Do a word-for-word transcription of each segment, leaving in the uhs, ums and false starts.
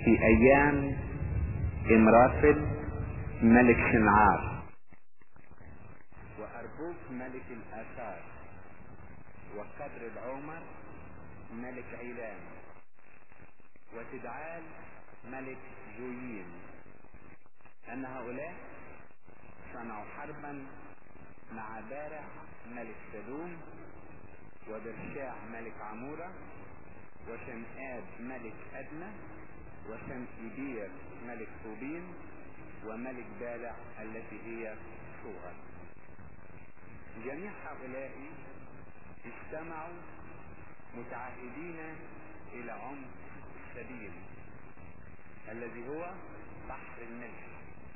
في ايام امرافل ملك شنعار، واربوك ملك الاثار، وقدر العمر ملك عيلان، وتدعال ملك جويين، ان هؤلاء صنعوا حربا مع بارع ملك سدوم، وبرشاع ملك عمورة، وشمآب ملك أدنى، وشمئبير ملك طوبين، وملك بالع التي هي صوغر. جميع هؤلاء اجتمعوا متعهدين الى عمق السبيل الذي هو بحر الملح.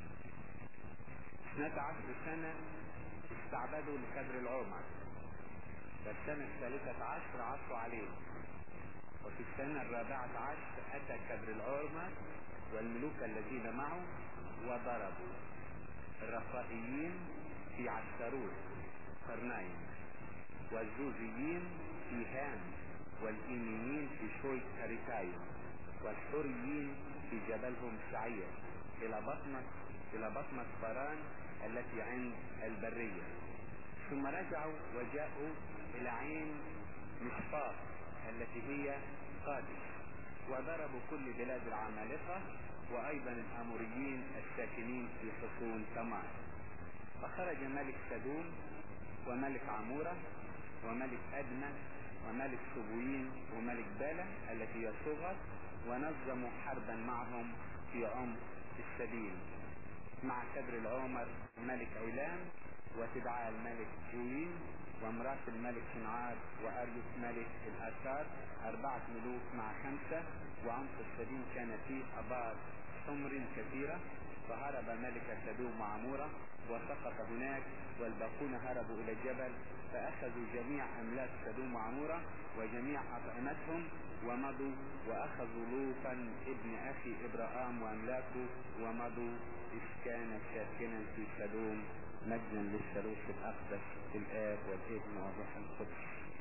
اثنتا عشر سنة استعبدوا لكدر العمر، فالسنة الثالثة عشر عصوا عليه، وفي السنة الرابعة عشر أتى كدر العمر والملوك الذين معه وضربوا الرفائيين في عشتروت قرنين، والزوزيين في هام، والإيميين في شوي كاريتايم، والحوريين في جبلهم سعير إلى بطنة إلى بطنة فران التي عند البرية. ثم رجعوا وجاءوا إلى عين مشفاط التي هي قادش، وضربوا كل بلاد العمالقة وأيضا الأموريين الساكنين في حصون تمار. فخرج ملك سدوم وملك عمورة وملك أدنى وملك سبويين وملك بالة التي هي صغر، ونظموا حربا معهم في عمق السبيل مع كدر العمر ملك عيلان، وتدعال ملك جويين، وامرأة الملك شنعار، وأريوس ملك الآثار، أربعة ملوك مع خمسة. وعمق السبيل كان فيه أبار حمر كثيرة. فهرب ملك سدوم وعمورة وسقط هناك، والباقون هربوا إلى الجبل، فأخذوا جميع أملاك سدوم وعمورة وجميع أطعمتهم ومضوا، وأخذوا لوطا ابن أخي إبراهام وأملاكه ومضوا، إذ كان ساكنا في سدوم. مجدا للثالوث الأقدس الآب والابن والروح القدس.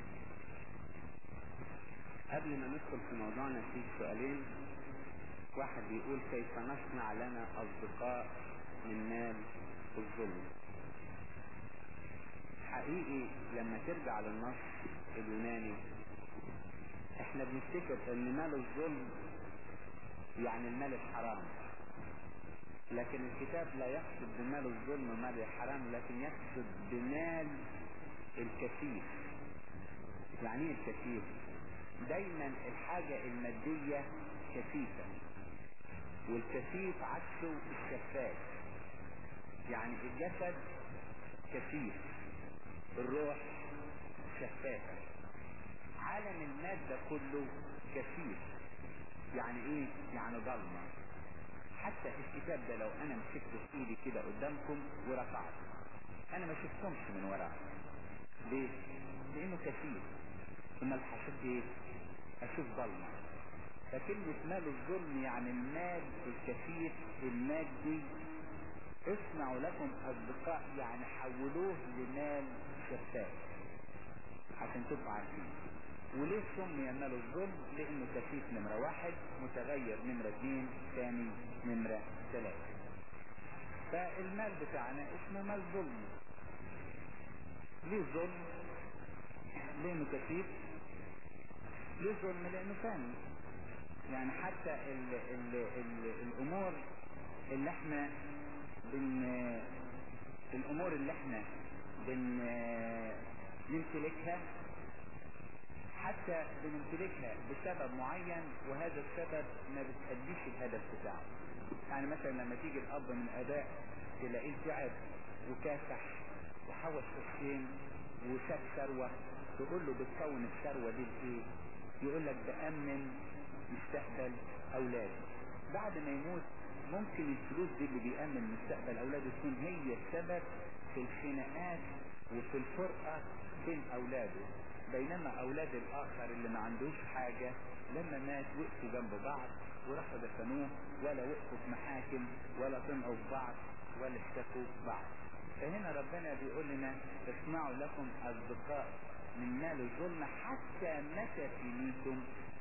قبل ما ندخل في موضوعنا في سؤالين. واحد بيقول: كيف نصنع لنا أصدقاء من مال الظلم؟ حقيقي لما ترجع للنص اليوناني احنا بنفتكر ان مال الظلم يعني المال الحرام، لكن الكتاب لا يقصد بمال الظلم مال الحرام، لكن يقصد بمال الكثير. يعني ايه الكثير؟ دايما الحاجة المادية كثيفة، والكثيف عكسه الشفاف. يعني الجسد كثيف، الروح شفافة. عالم المادة كله كثيف. يعني ايه؟ يعني ضلمة. حتى الكتاب ده لو انا مسكته في ايدي كده قدامكم ورفعته، انا ما شفتهمش من وراه. ليه؟ لانه كثيف. ثم الحشد ايه؟ اشوف ضلمة. فكلمة مال الظلم يعني المال الكثير المادي. اصنعوا لكم اصدقاء، يعني حولوه لمال شفاف عشان تبقوا عارفين. وليه سمي مال الظلم؟ لانه كثيف نمرة واحد، متغير نمرة اثنين، ثاني نمرة ثلاثة. فالمال بتاعنا اسمه مال ظلم. ليه ظلم؟ لانه كثيف. ليه ظلم؟ لانه ثاني. يعني حتى ال ال ال الامور اللي احنا بن الامور اللي احنا بن نمتلكها، حتى بنمتلكها بسبب معين، وهذا السبب ما بتأديش الهدف بتاعه. يعني مثلا لما تيجي الاب من اباء تلاقيه تعب وكافح وحوش قرشين وساب ثروه، تقول له بتكون الثروه دي بايه؟ يقول لك بأمن مستقبل اولاده. بعد ما يموت ممكن الفلوس دي اللي بيأمن مستقبل اولاده تكون هي السبب في الخناقات وفي الفرقه بين اولاده. بينما اولاد الاخر اللي ما عندوش حاجة لما مات وقفوا جنب بعض وراحوا دفنوه، ولا وقفوا في محاكم ولا طمعوا في بعض ولا اشتكوا في بعض. فهنا ربنا بيقول لنا: اصنعوا لكم اصدقاء من مال الظلم حتى متى فيكم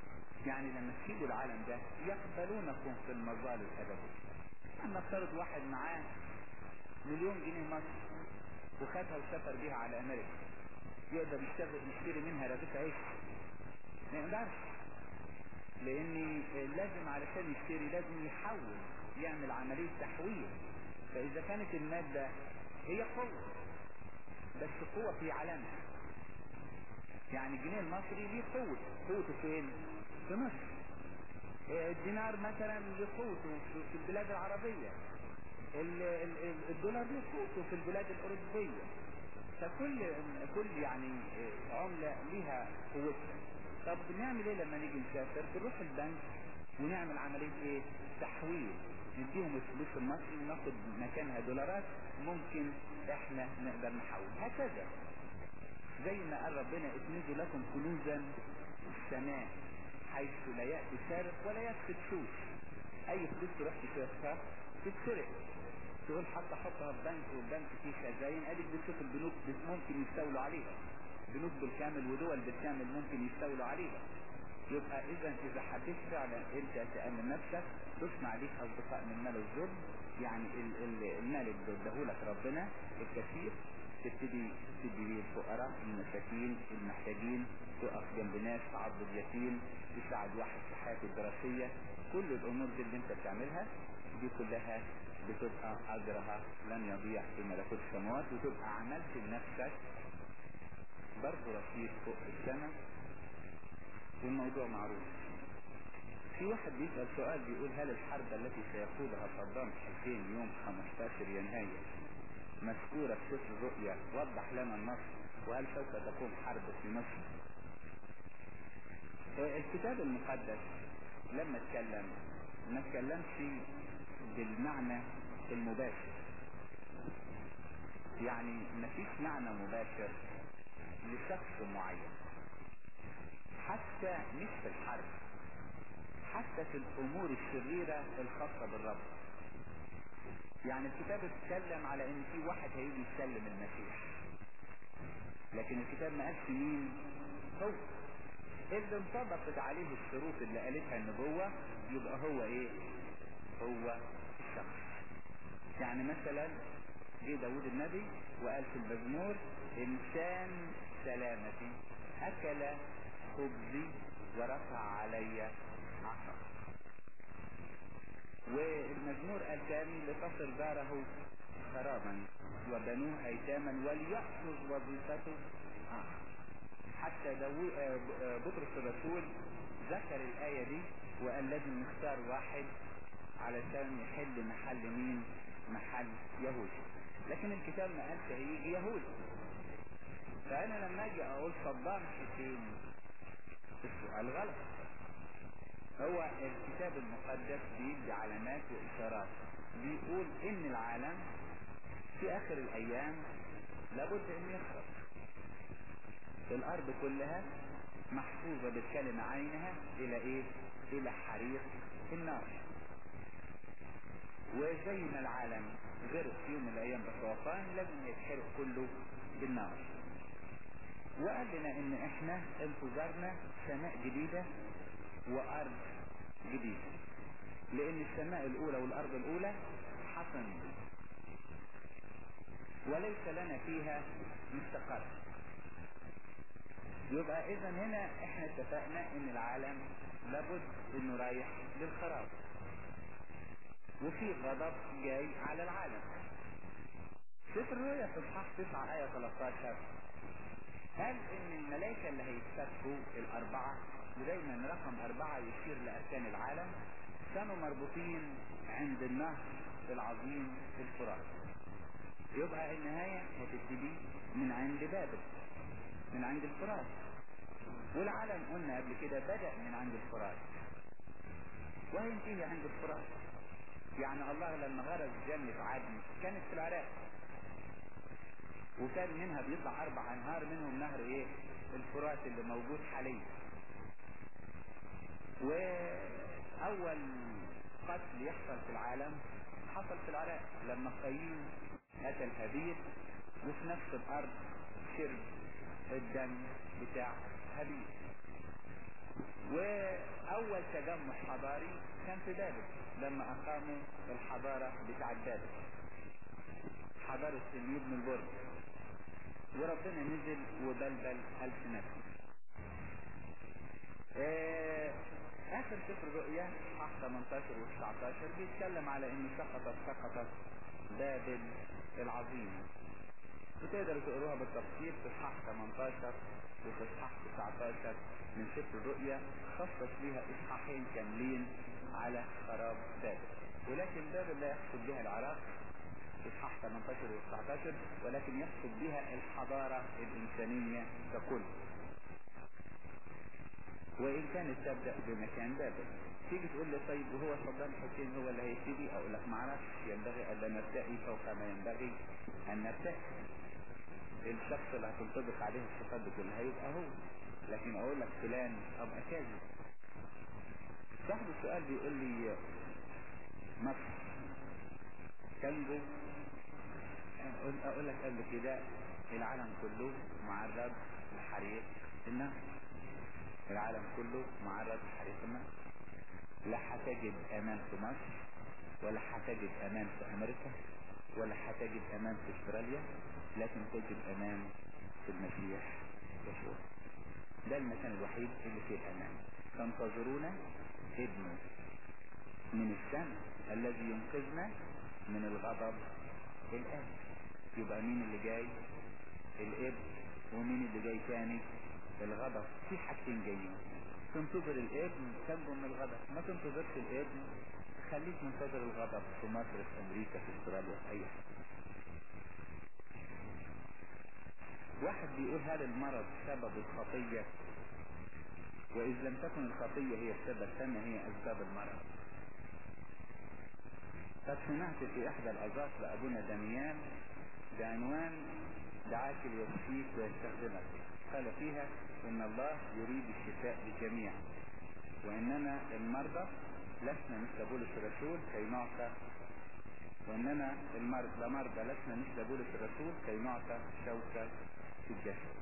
يعني لما تسيبوا العالم ده يقبلونكم في المظال الأبدية. يعني نفترض واحد معاه مليون جنيه مصر وخدها وسافر بيها على أمريكا، يقدر يشتغل يشتري منها رغيف عيش؟ ما يقدرش، لأن لازم علشان يشتري لازم يحول، يعمل عملية تحويل. فإذا كانت المادة هي قوة، بس قوة في عالمها. يعني الجنيه المصري ليه قوة، قوته فين؟ في مصر. الدينار مثلا ليه قوته في البلاد العربية، الدولار ليه قوته في البلاد الأوروبية. فكل كل يعني عملة ليها قوتها. طب بنعمل ايه لما نيجي نسافر؟ بنروح البنك ونعمل عملية ايه؟ تحويل، نديهم الفلوس المصري وناخد مكانها دولارات، ممكن احنا نقدر نحول. هكذا زي ما قال ربنا اتنزوا لكم كنوزا السماء حيث لا يأتي سارق ولا يفسد سوس. اي فلوس تروح تشوفها تتسرق، تقول حتى حطها في بنك والبنك فيه خزاين، اديك بتشوف البنوك ممكن يستولوا عليها، بنوك بالكامل ودول بالكامل ممكن يستولوا عليها. يبقى اذا اذا حبيت فعلا انت تأمن نفسك تصنع ليك اصدقاء من مال الظلم، يعني ال ال المال اللي اداهولك ربنا الكثير تبتدي تدي بيه الفقراء المساكين المحتاجين، تقف جنب ناس، تعضد يتيم، تساعد واحد في حياته الدراسية. كل الامور دي اللي انت بتعملها دي كلها بتبقى اجرها لن يضيع في ملكوت السماوات، وتبقى عملت لنفسك برضه رصيد فوق السنة، والموضوع معروف. في واحد بيسأل سؤال بيقول هل الحرب التي سيقودها صدام حسين يوم خمستاشر يناير مذكورة في سفر الرؤيا؟ وضح لنا النص، وهل سوف تقوم حرب في مصر؟ الكتاب المقدس لما اتكلم ما اتكلمش بالمعنى المباشر، يعني ما فيش معنى مباشر لشخص معين، حتى مش في الحرب، حتى في الامور الشريرة الخاصة بالرب. يعني الكتاب اتكلم على ان في واحد هيجي يسلم المسيح، لكن الكتاب ما قالش مين هو. اذا انطبقت عليه الشروط اللي قالتها النبوة يبقى هو ايه؟ هو الشخص. يعني مثلا جه داود النبي وقال في المزمور انسان سلامتي اكل خبزي ورفع علي عصا. والمزمور قال تاني لتصل داره خرابا وبنوه ايتاما وليأخذ وظيفته آخر. حتى داوود بطرس الرسول ذكر الآية دي وقال لازم نختار واحد علشان يحل محل مين؟ محل يهوذا. لكن الكتاب ما قالش هيجي يهوذا. فأنا لما أجي أقول صدام حسين السؤال غلط. هو الكتاب المقدس بيدي علامات وإشارات، بيقول إن العالم في آخر الأيام لابد أن يخرج. الأرض كلها محفوظة بالكلمة عينها إلى إيه؟ إلى حريق النار. وزي ما العالم غرق في يوم من الأيام بطوفان لازم يتحرق كله بالنار. وقال لنا إن إحنا انتظرنا سماء جديدة وأرض جديدة، لأن السماء الأولى والأرض الأولى حصن وليس لنا فيها مستقر. يبقى إذا هنا إحنا اتفقنا إن العالم لابد إنه رايح للخراب، وفي غضب جاي على العالم. سفر الرؤيا في اصحاح تسعة آية ثلاثة عشر قال إن الملائكة اللي هيتفتحوا الأربعة، ودايما رقم أربعة يشير لأركان العالم، كانوا مربوطين عند النهر العظيم الفرات. يبقى النهاية هتبتدي من عند بابل، من عند الفرات. والعالم قلنا قبل كده بدأ من عند الفرات وهينتهي عند الفرات. يعني الله لما غرس جنة عدن كانت في العراق، وكان منها بيطلع أربع أنهار، منهم نهر إيه؟ الفرات اللي موجود حاليا. وأول قتل يحصل في العالم حصل في العراق لما قايين قتل هابيل، وفي نفس الأرض شرب الدم بتاع هابيل. واول تجمع حضاري كان في بابل لما اقاموا الحضارة بتاع بابل، حضارة سلمي بن البرد، وربنا نزل وبلبل ألسنتهم. آه اخر سفر رؤيا اصحاح ثمانية عشر و تسعة عشر بيتكلم على ان سقطت سقطت بابل العظيمة، وتقدروا تقروها بالتفصيل في اصحاح ثمانية عشر وفي اصحاح تسعة عشر من سفر الرؤيا، خصص ليها اصحاحين كاملين على خراب بابل. ولكن بابل لا يقصد بها العراق في اصحاح ثمانية عشر و تسعة عشر، ولكن يقصد بها الحضارة الانسانية ككل، وان كانت تبدأ بمكان بابل. تيجي تقول لي طيب وهو صدام حسين هو اللي هيبتدي؟ اقول لك معرفش، ينبغي الا نرتقي فوق ما ينبغي ان نرتقي. الشخص اللي هتنطبق عليه الصفات دي كلها هيبقى هو، لكن اقول لك فلان ابقى كاذب. صاحب السؤال بيقول لي مصر كنجو، اقول لك قبل كده العالم كله معرض لحريق النار، العالم كله معرض لحريق النار. لا هتجد امان في مصر، ولا هتجد امان في امريكا، ولا هتجد امان في استراليا، لكن تجد امان في المسيح يسوع. ده المكان الوحيد اللي فيه الامان. تنتظرون ابنه من السماء الذي ينقذنا من الغضب الآن. يبقى مين اللي جاي؟ الابن. ومين اللي جاي تاني؟ الغضب. في حاجتين جايين، تنتظر الابن تنجو من الغضب، ما تنتظرش الابن خليك منتظر الغضب في مصر، في امريكا، في استراليا، في اي حاجة. واحد بيقول هل المرض سبب الخطية؟ واذ لم تكن الخطية هي السبب فما هي اسباب المرض؟ قد سمعت في احدى العظات لابونا دانيال بعنوان دعاك ليشفيك ويستخدمك، قال فيها ان الله يريد الشفاء للجميع، واننا المرضى لسنا مثل بولس الرسول كي نعطى واننا المرضى مرضى لسنا مثل بولس الرسول كي نعطى شوكة في الجسد.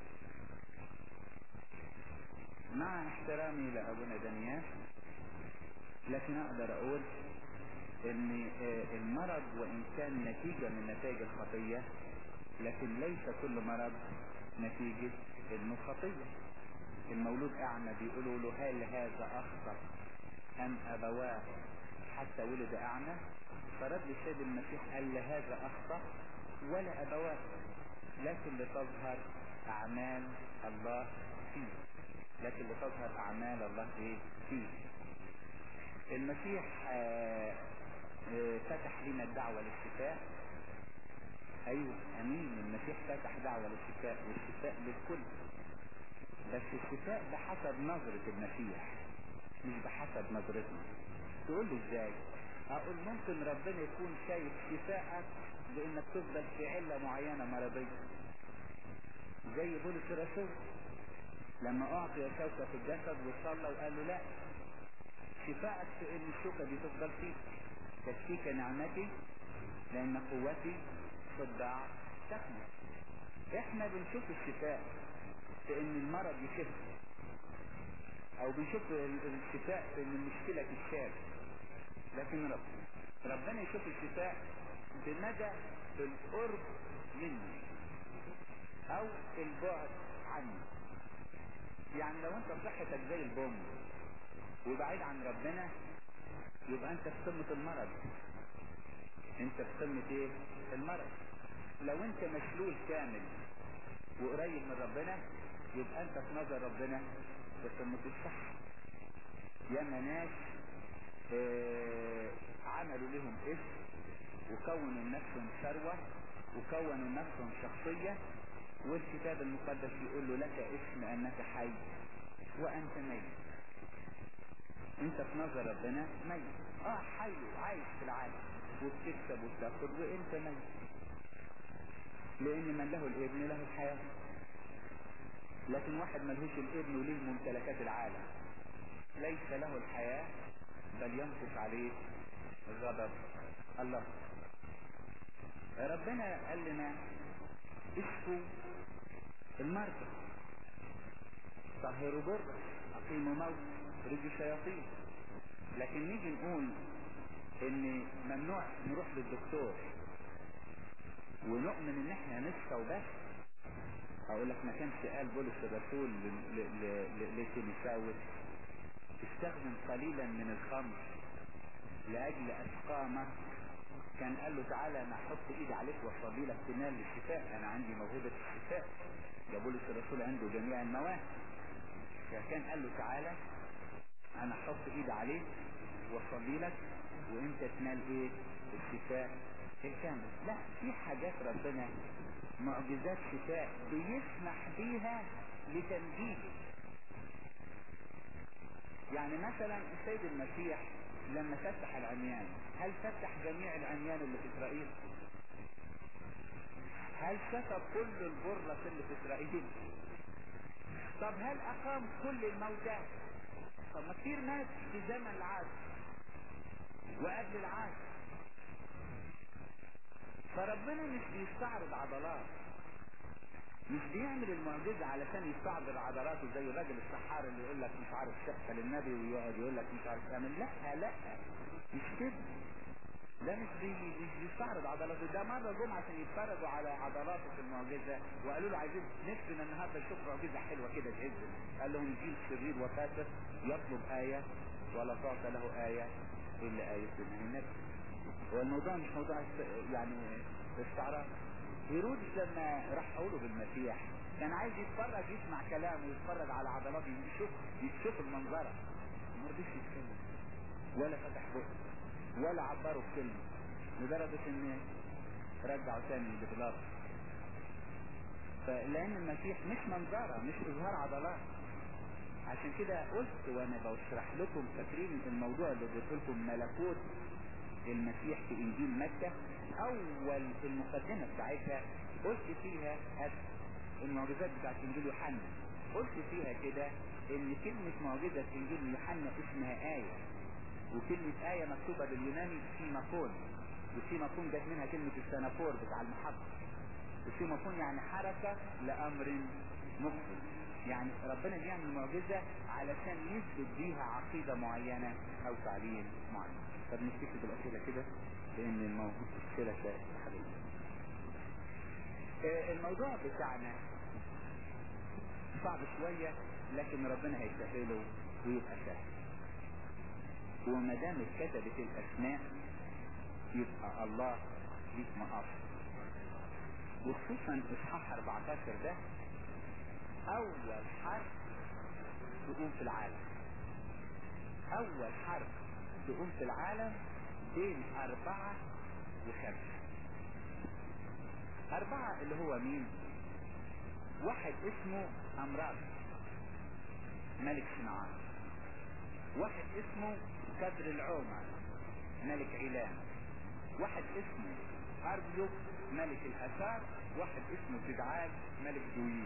مع احترامي لابونا دانيال، لكن اقدر اقول ان المرض وان كان نتيجة من نتائج الخطية، لكن ليس كل مرض نتيجة انه خطية. المولود اعمى بيقولوا له هل هذا اخطأ ام ابواه حتى ولد اعمى؟ فرد السيد المسيح قال هذا اخطأ ولا ابواه، لكن لتظهر اعمال الله فيه، لكن لتظهر اعمال الله ايه فيه. المسيح آآ آآ فتح لنا الدعوة للشفاء. ايوه امين، المسيح فتح دعوة للشفاء، والشفاء للكل، بس الشفاء بحسب نظرة المسيح مش بحسب نظرتنا. تقول لي ازاي؟ اقول ممكن ربنا يكون شايف شفاءك بانك تفضل في علة معينة مرضية، زي بولس الرسول لما اعطي شوكة في الجسد وصلى وقال له لا، شفاءك في ان الشوكة دي تفضل فيك، تكفيك نعمتي لان قوتي في الضعف تكمل. احنا بنشوف الشفاء في ان المرض يخف، او بنشوف الشفاء في ان المشكلة تتشال، لكن رب ربنا يشوف الشفاء بمدى القرب مني او البعد عني. يعني لو انت صحتك زي البوم وبعيد عن ربنا، يبقى انت في قمة المرض، انت في قمة ايه؟ المرض. لو انت مشلول كامل وقريب من ربنا، يبقى انت في نظر ربنا في قمة الصحة. ياما ناس اه عملوا لهم اسم وكونوا لنفسهم ثروة وكونوا لنفسهم شخصية، والكتاب المقدس يقول له لك اسم انك حي وانت ميت. انت في نظر ربنا ميت، اه حي وعايش في العالم وبتكسب وتاخد وانت ميت، لان من له الابن له الحياة. لكن واحد ملهوش الابن وليه ممتلكات العالم ليس له الحياة، بل ينقص عليه غضب الله. ربنا قال لنا اشفوا المرضى، طهروا بر اقيموا موت رجوا شياطين. لكن نيجي نقول ان ممنوع نروح للدكتور ونؤمن ان احنا نشفى وبس. اقول لك ما كانش قال بولس الرسول لتيموثاوس استخدم قليلا من الخمر لاجل اسقامك، كان قال له تعالى انا احط ايدي عليك واصلي لك تنال للشفاء، انا عندي موهبة الشفاء. ده بولس الرسول عنده جميع المواهب، فكان قال له تعالى انا احط ايدي عليك واصلي لك وانت تنال ايه؟ الشفاء الكامل. لا، في حاجات ربنا معجزات شفاء بيسمح بيها لتنجيله. يعني مثلا السيد المسيح لما فتح العميان، هل فتح جميع العميان اللي في اسرائيل؟ هل شفى كل البرص اللي في اسرائيل؟ طب هل اقام كل الموتى؟ طب ما كتير ناس في زمن العهد وقبل العهد. فربنا مش بيستعرض عضلات، مش بيعمل المعجزة علشان يستعرض عضلاته زي الراجل السحار اللي يقول لك مش عارف شقة للنبي ويقعد يقول لك مش عارف يعمل. لا لا مش كده، ده مش بي مش بيستعرض عضلاته. ده مرة جم عشان يتفرجوا على عضلاته في المعجزة وقالوا له عايزين نفسنا النهارده نشوف معجزة حلوة كده تهزنا. قال لهم جيل شرير وفاسد يطلب آية ولا تعطى له آية إلا آية النبي. هو الموضوع مش موضوع يعني استعراض. هيرودس لما راح قوله بالمسيح كان عايز يتفرج يسمع كلامه ويتفرج على عضلاته يشوف يشوف المنظرة، ما رضيش يتكلم ولا فتح بقه ولا عبره بكلمة، لدرجة ان رجعوا تاني لبلاط. فلان المسيح مش منظرة، مش اظهار عضلات. عشان كده قلت وانا بشرح لكم، فاكرين الموضوع اللي قلت لكم ملكوت المسيح في انجيل متى، اول المقدمة بتاعتها قلت فيها المعجزات بتاعت انجيل يوحنا، قلت فيها كده ان كلمة معجزة في انجيل يوحنا اسمها آية، وكلمة آية مكتوبة باليوناني سيماكون، وسيماكون جت منها كلمة السنافور بتاع المحبة. وسيماكون يعني حركة لأمر مقبل، يعني ربنا بيعمل معجزة علشان يثبت بيها عقيدة معينة او تعليم معين. طب نكتفي بالأسئلة كده لان الموضوع أسئلة حبيبي. الموضوع بتاعنا صعب شوية لكن ربنا هيسهله ويبقى سهل. وما دام اتكتبت الاسماء يبقى الله ليك مقاصد. وخصوصا اصحاح اربعتاشر ده اول حرف تقوم في العالم، اول حرف تقوم في العالم بين اربعة وخمسة. اربعة اللي هو مين؟ واحد اسمه امراض ملك صنعان، واحد اسمه كدر العومة ملك علام، واحد اسمه اربيوك ملك الاثار، واحد اسمه تدعال ملك دويين.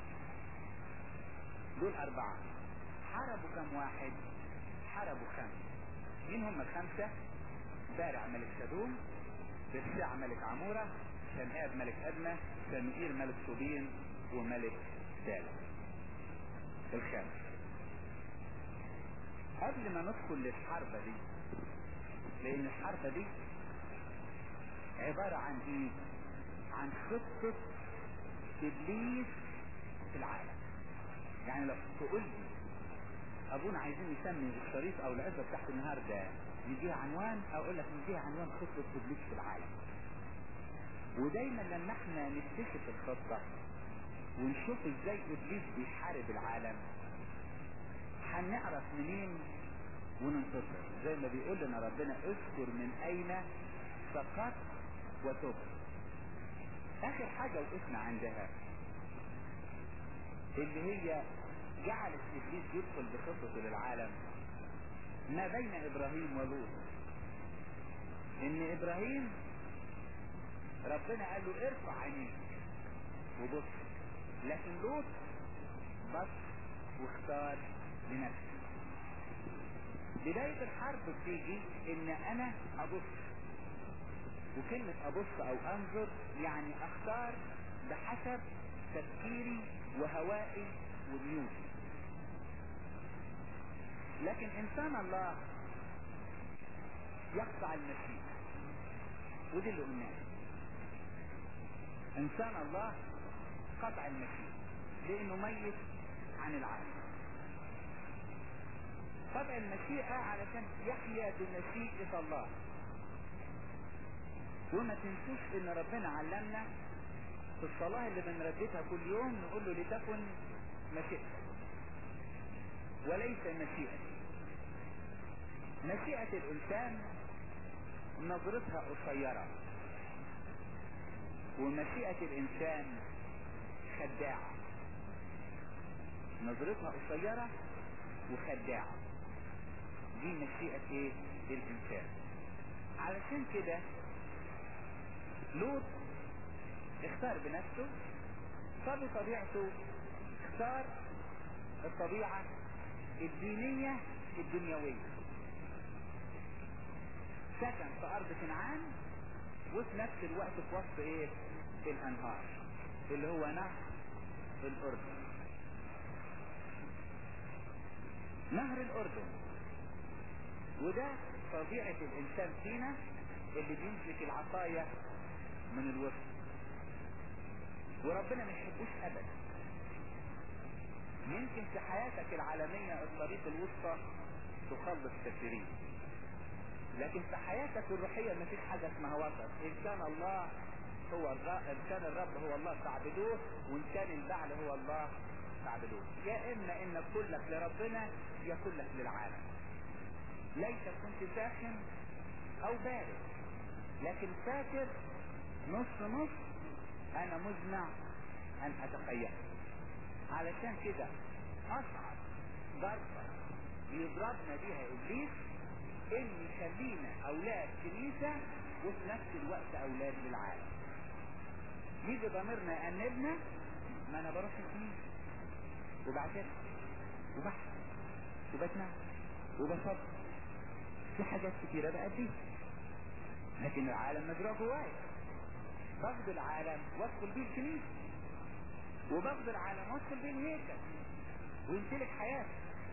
دول اربعة. حاربوا كم واحد؟ حاربوا خمسة. مين هم الخمسة؟ بارع ملك سدوم، برساع ملك عمورة، شنآب ملك ادمى، سمئير ملك صوبين، وملك دالة. الخامس. قبل ما ندخل للحربة دي، لان الحربة دي عبارة عن ايه؟ عن خطة ابليس في العالم. يعني لو تقول لي ابونا عايزين نسمي الشريط او العزة بتاعت النهاردة نديها عنوان، اقول لك نديها عنوان خطة ابليس في العالم. ودايما لما احنا نكتشف الخطة ونشوف ازاي ابليس بيحارب العالم هنعرف منين وننتصر. زي ما بيقول لنا ربنا اذكر من اين سقط وتب. اخر حاجة وقفنا عندها اللي هي جعلت ابليس يدخل بخطته للعالم ما بين ابراهيم ولوط. ان ابراهيم ربنا قال له ارفع عينيك وبص، لكن لوط بص واختار لنفسه. بداية الحرب بتيجي ان انا ابص، وكلمة ابص او انظر يعني اختار بحسب تفكيري وهوائي وميولي. لكن انسان الله يقطع المشيئة، ودي اللي قلناه. انسان الله قطع المشيئة لانه ميت عن العالم. قطع المشيئة علشان يحيا بمشيئة الله. وما تنسوش ان ربنا علمنا في الصلاة اللي بنرددها كل يوم نقول له لتكن مشيئتك وليس مشيئتي. مشيئة الانسان نظرتها قصيرة، ومشيئة الانسان خداعة. نظرتها قصيرة وخداعة، دي مشيئة ايه الانسان. علشان كده لوط اختار بنفسه، فبطبيعته اختار الطبيعة الدينية الدنيوية. سكن في ارض كنعان، وفي نفس الوقت في وسط ايه الانهار اللي هو نهر الاردن. نهر الاردن وده طبيعة الانسان فينا اللي بيمسك العصاية من الوسط، وربنا ما يحبوش ابدا. يمكن في حياتك العالمية الطريق الوسطى تخلص كثيرين، لكن في حياتك الروحية ما فيش حاجة اسمها وسط. ان كان الله هو الرب، ان كان الرب هو الله تعبدوه، وان كان البعل هو الله تعبدوه. يا اما انك كلك لربنا يا كلك للعالم. ليس كنت ساخن او بارد، لكن فاكر نص نص انا مزمع ان اتخيل. علشان كده اصعب ضربة بيضربنا بيها ابليس ان يخلينا اولاد كنيسة وفي نفس الوقت اولاد للعالم. يجي ضميرنا يأنبنا، ما انا بروح الكنيسة وبعترف وبحث وبتنام وبصبر في حاجات كتيرة بأديها، لكن العالم مجرى جوايا. باخد العالم وادخل بيه الكنيسة، وباخد العالم وادخل بيه الهيكل ويمتلك حياتي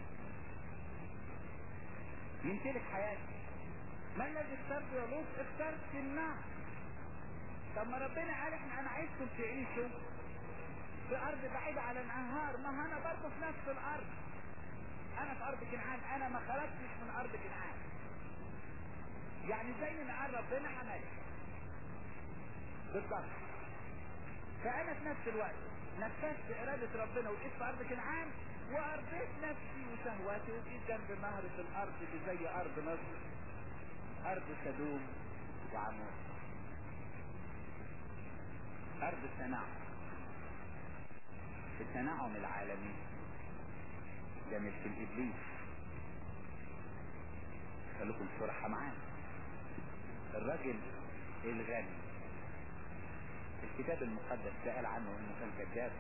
يمتلك حياتي. ما الذي اخترت يا لوط؟ اخترت النار. طب ما ربنا قال احنا انا عايزكم تعيشوا في ارض بعيدة عن الانهار. ما انا برضه في نفس الارض، انا في ارض كنعان، انا ما خرجتش من ارض كنعان. يعني زي ما قال ربنا عمل بالضبط. فانا في نفس الوقت نفذت ارادة ربنا وقيت في ارض كنعان، وارضيت نفسي وشهواتي وبقيت جنب نهر في الارض اللي زي ارض مصر، ارض سدوم وعمور، ارض التنعم. التنعم العالمي ده مش في الابليس، خليكم صراحة معانا. الراجل الغني الكتاب المقدس سأل عنه انه كان كذاب،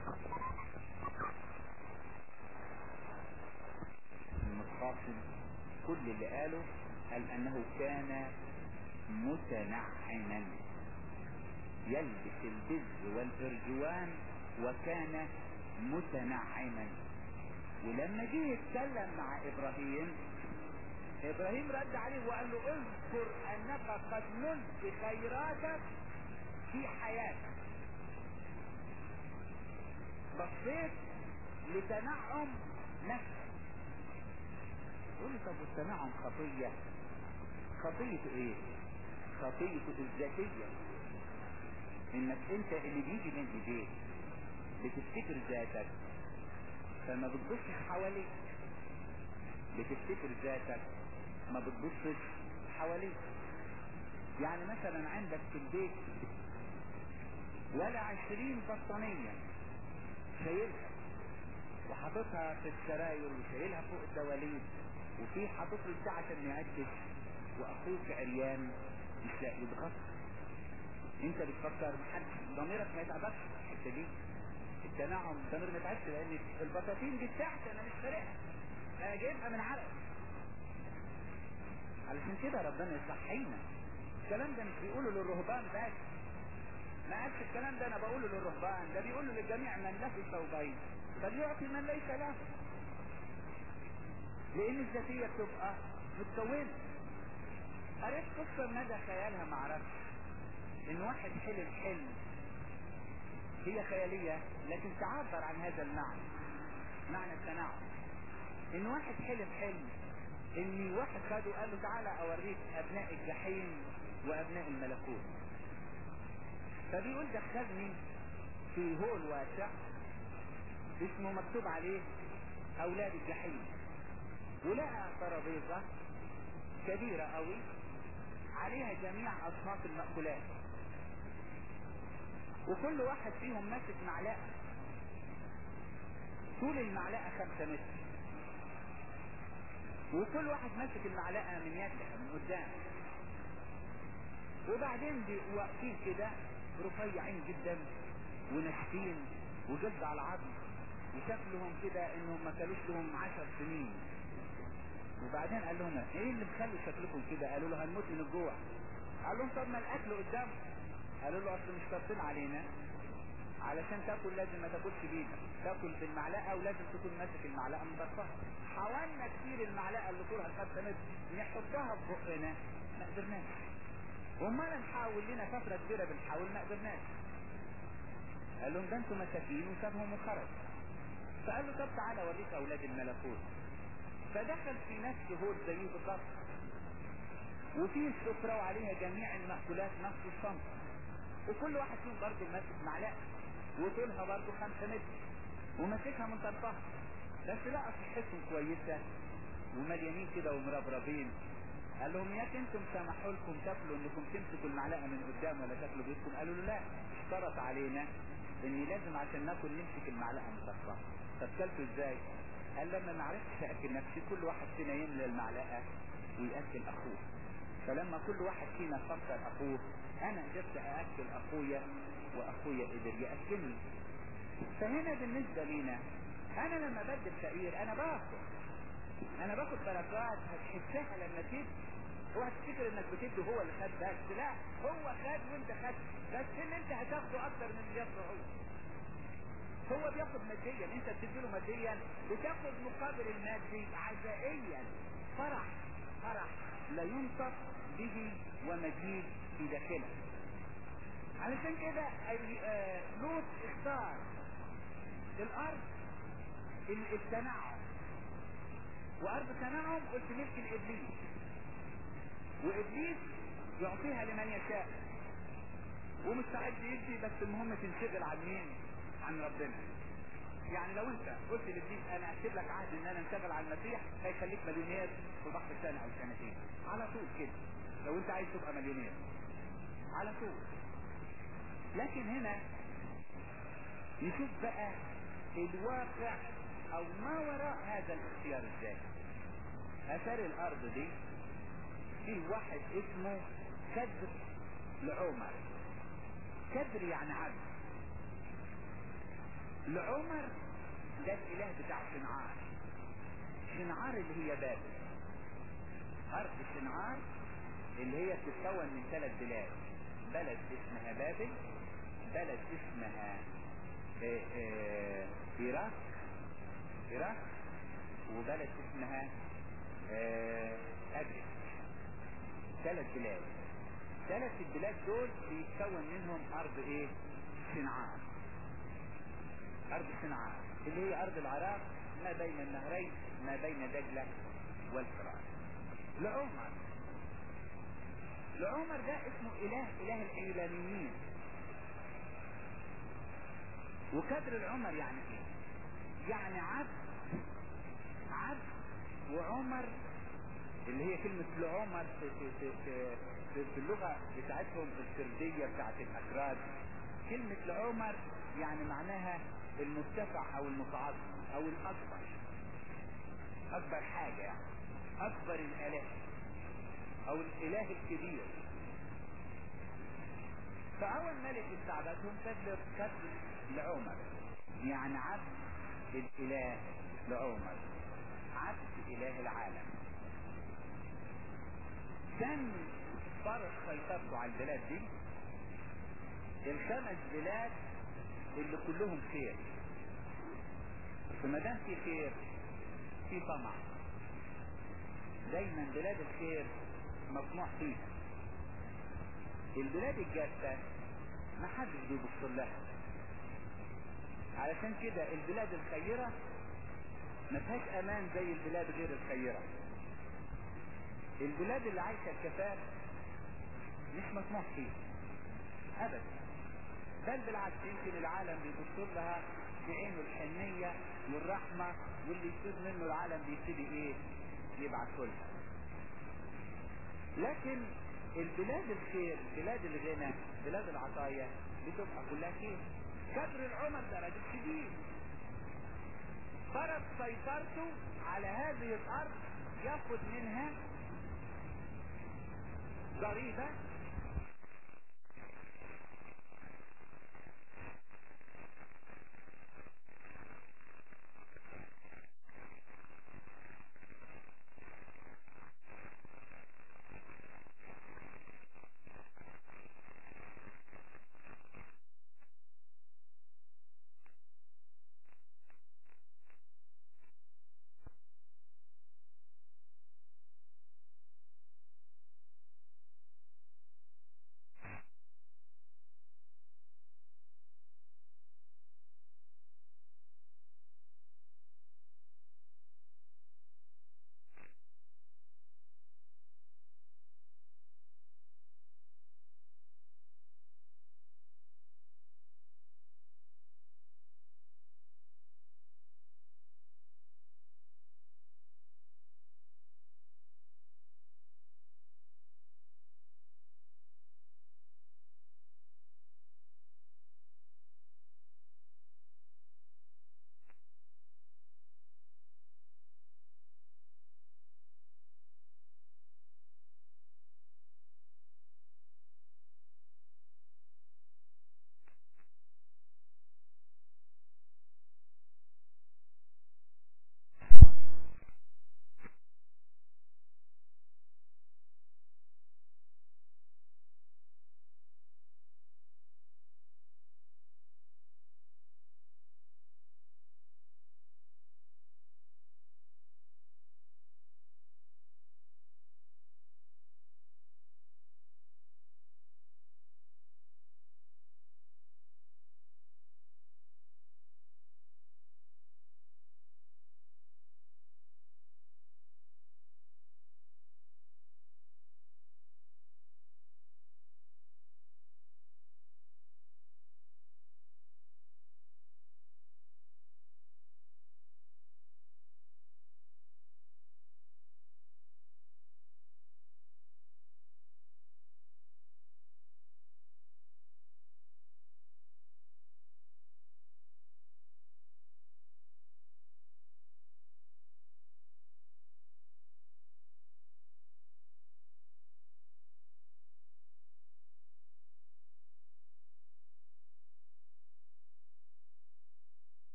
المتخاصم. كل اللي قاله قال انه كان متنعما يلبس البز والارجوان وكان متنعما. ولما جه يتكلم مع ابراهيم، ابراهيم رد عليه وقال له اذكر انك قد نلت خيراتك في حياتك. بصيت لتنعم نفسك. قول لي طب والتنعم خطية؟ خطية ايه؟ خطية الذاتية، انك انت اللي بيجي من ايديك بتفتكر ذاتك فما بتبصش حواليك. بتفتكر ذاتك ما بتبصش حواليك. يعني مثلا عندك في البيت ولا عشرين بطانية شايلها وحاططها في السراير وشايلها فوق الدواليب، وفي حاطط له بتاع عشان يعكس، واخوك عريان مش لاقي يتغطى. انت بتفكر محدش ضميرك ما يتعبكش في الحته دي. التنعم ضمير ما يتعبش لان البطاطين دي بتاعتي انا مش فارقها، انا جايبها من عرق. علشان كده ربنا يصحينا. الكلام ده مش بيقوله للرهبان بس، ما قالش الكلام ده انا بقوله للرهبان، ده بيقوله للجميع من له ثوبين فليعطي من ليس له. لان الذاتية بتبقى متكونة. قريت قصة مدى خيالها معرفش، ان واحد حلم حلم، هي خيالية لكن تعبر عن هذا المعنى، معنى التناعم. ان واحد حلم حلم ان واحد خده قال له تعالى اوريك ابناء الجحيم وابناء الملكوت. فبيقول دخلني في هول واسع اسمه مكتوب عليه اولاد الجحيم، ولقى ترابيزة كبيرة قوي عليها جميع اصناف المأكولات، وكل واحد فيهم ماسك معلقة، طول المعلقة خمسة متر، وكل واحد ماسك المعلقة من يدها من قدام، وبعدين بيبقوا واقفين كده رفيعين جدا وناشفين وجلد على عظم، وشكلهم كده انهم ما كانوش لهم عشر سنين. وبعدين قال لهم ايه اللي مخلي شكلكم كده؟ قالوا له هنموت من الجوع. قال لهم طب ما الاكل قدامكم. قالوا له اصل مش شرطين علينا، علشان تاكل لازم ما تاكلش بايدك، تاكل بالمعلقه ولازم تكون ماسك المعلقه من طرفها. حاولنا كتير المعلقه اللي طولها خمسة متر نحطها في بقنا ما قدرناش، وما نحاول لنا فتره كبيره بنحاول ما قدرناش. قال لهم ده انتوا مساكين، وسابهم وخرج. فقال له طب تعالى اوريك اولاد الملكوت. فدخل في نفس هول زيه بالضبط، وفيه السفرة وعليها جميع المأكولات نفس الصنف، وكل واحد فيهم برضه ماسك معلقة وطولها برضه خمسة متر وماسكها من طرفها، بس لقى صحتهم كويسة ومليانين كده ومربربين. قال لهم ياك انتم سمحوا لكم تاكلوا انكم تمسكوا المعلقة من قدام ولا تاكلوا بيدكم؟ قالوا له لا، اشترط علينا ان لازم عشان ناكل نمسك المعلقة من طرفها. طب كلتوا ازاي؟ قال لما ما عرفتش اكل نفسي كل واحد فينا يملى المعلقة ويأكل اخوه. فلما كل واحد فينا فكر اخوه انا قدرت ااكل اخويا واخويا قدر ياكلني. فهنا بالنسبة لينا انا لما بدي فقير انا باخد انا باخد بركات هتحسها لما تدي. اوعى تفتكر انك بتدي هو اللي خد بس، لا، هو خد وانت خد، بس ان انت هتاخده اكتر من اللي ياخده هو. هو بياخد ماديا، انت بتديله ماديا، بتاخد مقابل المادي عزائيا فرح، فرح لا ينطق به ومجيد في داخله. علشان كده لوط اختار الارض التنعم، وارض التنعم قلت ملك الابليس، وابليس يعطيها لمن يشاء ومستعد يدي، بس المهم تنشغل عن مين؟ عن ربنا. يعني لو انت قلت لابليس انا اكتب لك عهد ان انا انشغل عن المسيح، هيخليك مليونير في ضغط سنه او سنتين على طول كده، لو انت عايز تبقى مليونير على طول. لكن هنا نشوف بقى الواقع او ما وراء هذا الاختيار الذاتي. اثار الارض دي في واحد اسمه كدر لعمر. كدر يعني عبد. لعمر ده الاله بتاع شنعار. شنعار اللي هي بابل. ارض شنعار اللي هي تتكون من ثلاث بلاد، بلد اسمها بابل، بلد اسمها اه اه عراق عراق وبلد اسمها اه ادرس. ثلاث بلاد. ثلاث البلاد دول بيتكون منهم ارض ايه؟ شنعار. ارض شنعار اللي هي ارض العراق ما بين النهرين، ما بين دجلة والفرات. لعمر لعمر ده اسمه اله اله الايلانيين. وكدر العمر يعني ايه؟ يعني عبد عبد وعمر اللي هي كلمة لعمر في, في, في, في, في, في اللغة بتاعتهم الكردية بتاعت الاكراد. كلمة لعمر يعني معناها المرتفع او المتعظم او الاكبر، اكبر حاجة يعني اكبر الاله او الاله الكبير. فاول ملك استعبدهم كدر كدر لعمر، يعني عبد الاله لعمر، عبد اله العالم. كان فرض سيطرته على البلاد دي الخمس بلاد اللي كلهم خير. فما دام في خير في طمع، دايما بلاد الخير مطموح فيها. البلاد الجافة ما حدش بيبص لها، علشان كده البلاد الخيرة ما فيهاش امان زي البلاد غير الخيرة. البلاد اللي عايشة الكفاف مش مسموح فيها ابدا، بل بالعكس يمكن العالم بيبص لها بعينه الحنية والرحمة، واللي يصير منه العالم بيبتدي ايه يبعثوا لها. لكن البلاد الخير، بلاد الغنى، بلاد العطايا بتبقى كلها خير. كبر العمر ده راجل شديد فرض سيطرته على هذه الارض، ياخد منها ضريبة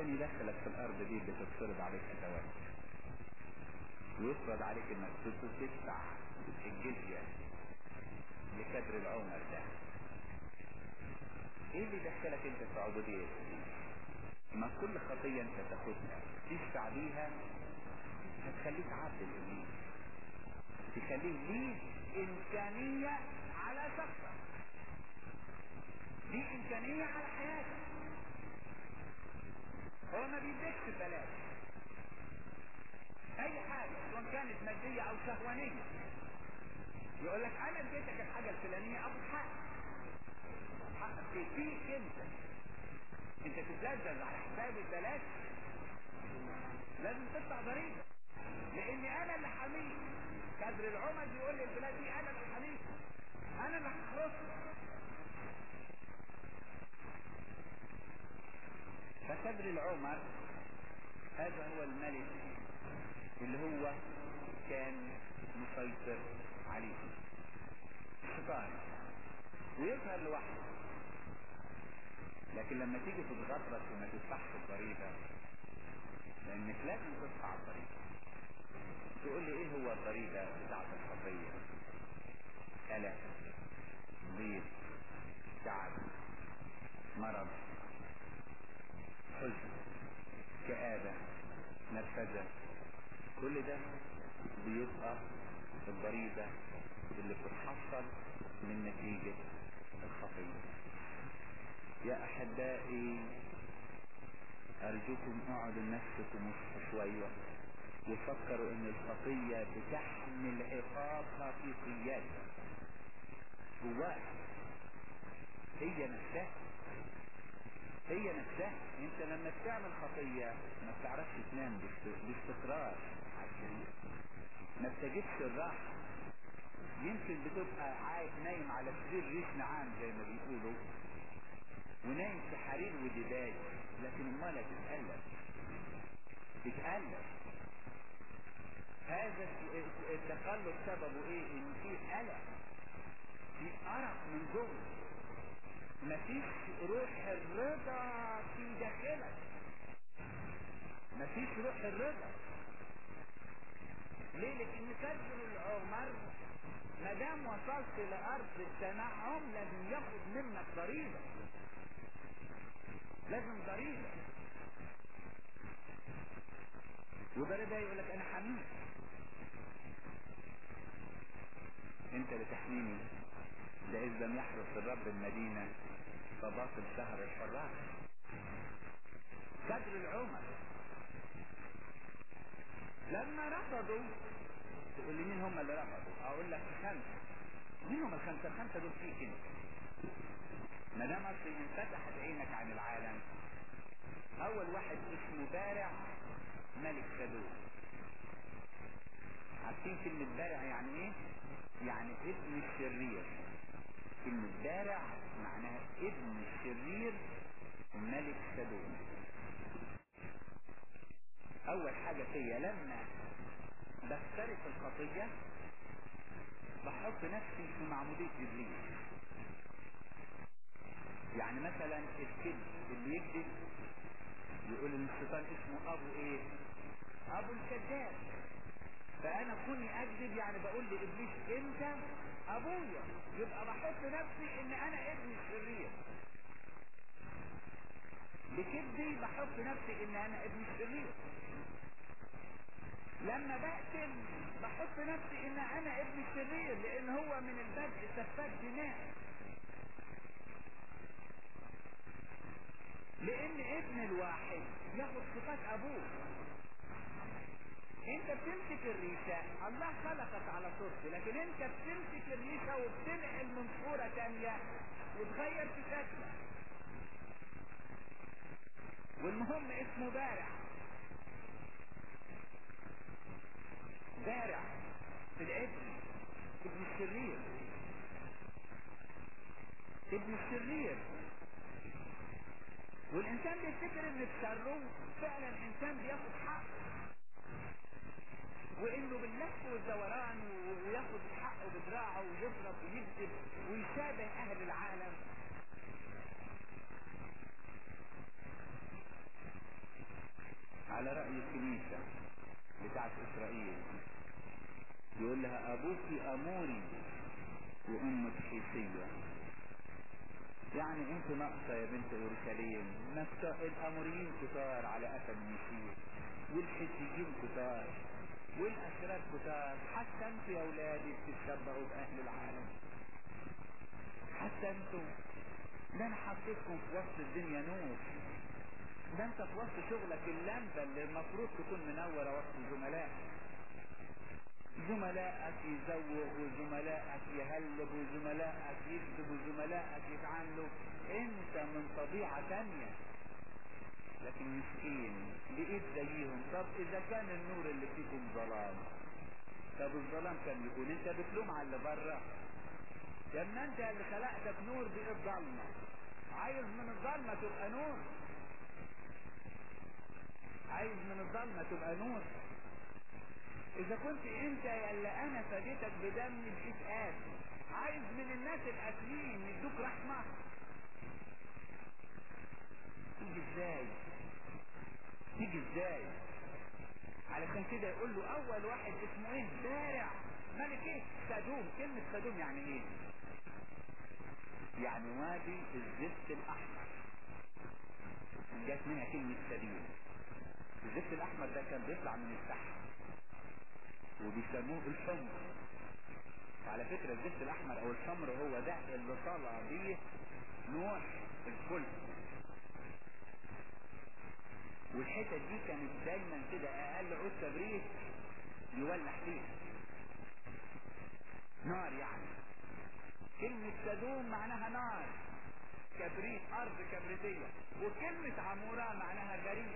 عشان يدخلك في الارض دي بتتفرض عليك ادوات، ويفرض عليك انك تدفع الجزية لكدر العمر ده. ايه اللي دخلك انت في عبودية دي؟ ما كل خطية انت تاخدها تشفع بيها هتخليك عبد الابليس، تخليه ليه امكانية على شخصك، ليه امكانية على حياتك. هو ما بيديكش ببلاش اي حاجة سواء كانت مادية او شهوانية. يقول لك انا اديتك الحاجة الفلانية ابو حق، حقك فيك فيك انت، انت تتلذذ على حساب البلاش. لازم تدفع ضريبة لاني انا اللي حميك. كدر العمر بيقول لي البلاد دي انا اللي حميك، انا اللي هحرسها. فكدر العمر هذا هو الملك اللي هو كان مسيطر عليه الشيطان، ويظهر لوحده. لكن لما تيجي تتغطرس وما تدفعش الضريبة، لانك لازم تدفع الضريبة. تقول لي ايه هو الضريبة بتاعت الخطية؟ قلق، ضيق، تعب، مرض، حزن، كآبة، نرفزة، كل ده بيبقى الضريبة اللي بتتحصل من نتيجة الخطية. يا احبائي ارجوكم اقعدوا لنفسكم وصحوا شوية وفكروا ان الخطية بتحمل عقاب حقيقيات جواها. هي نفسها هي نفسها انت لما بتعمل خطية ما بتعرفش تنام باستقرار على السرير، ما بتجدش الراحة. يمكن بتبقى عايز نايم على سرير ريش نعام زي ما بيقولوا، ونايم في حرير ودباج، لكن امالك تتألم تتألم. هذا التخلف سببه ايه؟ ان في قلق، في أرق من جوه، مفيش روح الرضا في داخلك، مفيش روح الرضا. ليه؟ لان كدر العمر ما دام وصلت لارض التنعم لازم ياخد منك ضريبه، لازم ضريبه. وضريبه يقول لك انا حميك، انت اللي تحميني. ده اذا لم يحرس الرب المدينه فباطل شهر الحراس. كدر العمر لما رفضوا، تقول لي مين هم اللي رفضوا؟ اقول لك خمسه. مين هم الخمسه؟ الخمسه دول فيك انت. ما دام اصلي انفتحت عينك عن العالم. اول واحد اسمه بارع ملك سدوم. عارفين كلمة بارع يعني ايه؟ يعني ابن الشرير. كلمة بارع معناها ابن الشرير ملك سدوم. اول حاجة فيا لما بخترق الخطية بحط نفسي في معمودية ابليس. يعني مثلا الكذب اللي يكذب يقول ان الشيطان اسمه ابو ايه؟ ابو الكذاب. فانا كوني اكذب يعني بقول لابليس انت ابويا، يبقى بحط نفسي ان انا ابن الشرير. بكذبي بحط نفسي ان انا ابن الشرير. لما بقتل بحط نفسي ان انا ابن الشرير، لان هو من البدء سفاك دماء. لان ابن الواحد ياخد صفات ابوه. انت بتمسك الريشة، الله خلقك على صورته، لكن انت بتمسك الريشة وبتنقل من صورة تانية وتغير في شكلك. والمهم اسمه بارع. بارع في الابن، ابن الشرير، ابن الشرير. والانسان بيفتكر ان بشره فعلا انسان بياخد حق، وانه باللف والدوران وياخد حقه بدراعه ويضرب ويكذب ويشابه اهل العالم. على رأي الكنيسة بتاعت اسرائيل، يقول لها ابوك اموري وامك حيثية. يعني انت ناقصة يا بنت اورشليم، الاموريين كتار على قفا المسيح، والحيثيين كتار، والاشراف كتار، حتى انتوا يا اولادي بتتشبهوا باهل العالم، حتى انتوا. ده انا حطيتكم في وسط الدنيا نور، ده انت في وسط شغلك اللمبة اللي المفروض تكون منورة وسط زملائك. زملائك يزوق وزملائك يهلب وزملائك يكتب وزملائك يتعاملوا، انت من طبيعة تانية، لكن مسكين بقيت زيهم. طب اذا كان النور اللي فيكم ظلام، طب الظلام كان يكون انت بتلوم على اللي بره؟ يا ابن انت اللي خلقتك نور بقيت ظلمة، عايز من الظلمة تبقى نور، عايز من الظلمة تبقى نور. اذا كنت انت يا اللي انا فديتك بدمي بقيت قاسي، عايز من الناس القاسيين يدوك رحمة؟ تيجي ازاي؟ تيجي ازاي؟ علشان كده يقول له اول واحد اسمه ايه؟ بارع ملك ايه؟ سدوم. كلمة سدوم يعني ايه؟ يعني وادي الزفت الاحمر، جات منها كلمة سدوم. الزفت الاحمر ده كان بيطلع من السحر وبيسموه الحمر. وعلى فكرة الزفت الاحمر او الحمر هو ده اللي طلع بيه نوح الكل، والحتة دي كانت دايما كده اقل عود كبريت يولع فيه نار. يعني كلمة سدوم معناها نار، كبريت، ارض كبريتية. وكلمة عمورة معناها جريء.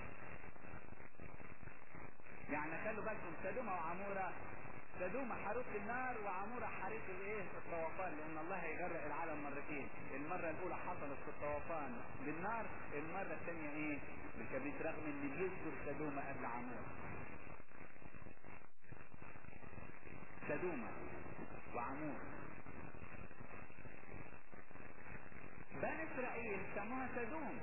يعني خلوا بالكم سدوم وعمورة، سدوم حروق النار وعمورة حريق الايه؟ الطوفان، لان الله هيغرق العالم مرتين. المرة الاولى حصلت في الطوفان بالنار، المرة الثانية ايه؟ بالكبريت، رغم ان بيذكر سدوم قبل عمورة. سدوم وعمورة بني اسرائيل سموها سدوم،